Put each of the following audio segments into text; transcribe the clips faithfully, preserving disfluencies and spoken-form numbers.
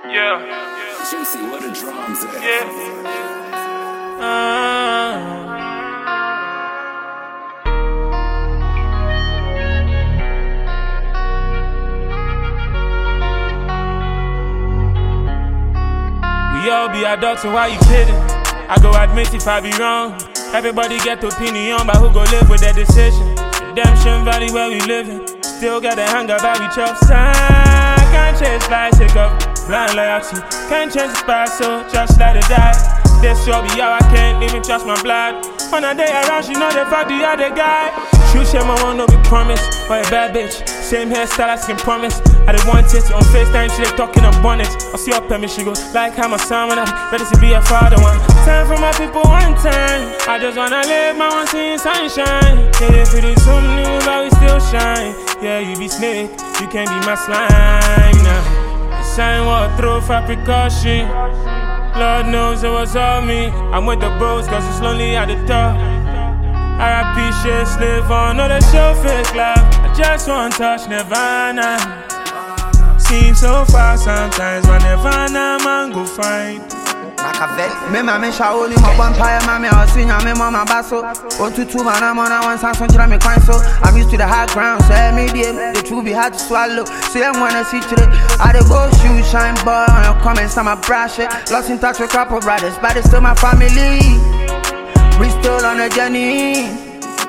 Yeah. J C, where the drums at? Yeah. Uh, we all be adults, so why you kidding? I go admit if I be wrong. Everybody get opinion, but who go live with their decision? Redemption Valley where we living. Still got the hang about we chop sign. Can't change life, take up blind loyalty. Can't change the past, so just let it die. This show be how I can't even trust my blood. When I day around, she know the fuck the other guy. Shoot shame, I want no be promise. Or a bad bitch, same hairstyle I can promise. I did want it on FaceTime, she they talking on bonnets. I see her permit, she go like how my son when I'm ready to be a father one. Time for my people one time. I just wanna live my one seeing sunshine. Yeah, if it is something new, but we still shine. Yeah, you be snake, you can't be my slime now. The sign walk through for precaution. Lord knows it was all me. I'm with the bros cause it's lonely at the top. R I P shit, slave on, no they show fake love. I just want touch Nirvana. Seems so far sometimes, but Nirvana man go find. Me mama shaoli mo vampire mama osinya me mama baso otutu mana mona one sanson chira me kwan so I'm used to the high ground so every day the truth be hard to swallow say I'm wanna see today I dey go shoot shine boy on your comments I'm a brush it lost in touch with couple brothers but it's still my family we still on a journey.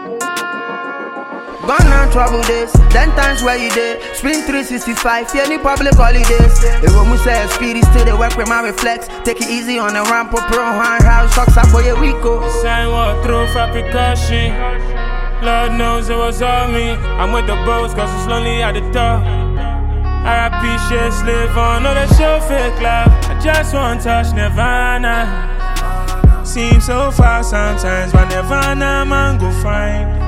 Gone on trouble days, ten times where you did. Spring three sixty-five, any public holidays. It will say speedy still they work with my reflex. Take it easy on the ramp, pro hand house, shocks up for your Rico. Sign walk through for precaution. Lord knows it was all me. I'm with the bros cause it's lonely at the top. R I P shit, slave on, no they show fake love. I just want touch Nirvana. Seems so far sometimes, but Nirvana man go find.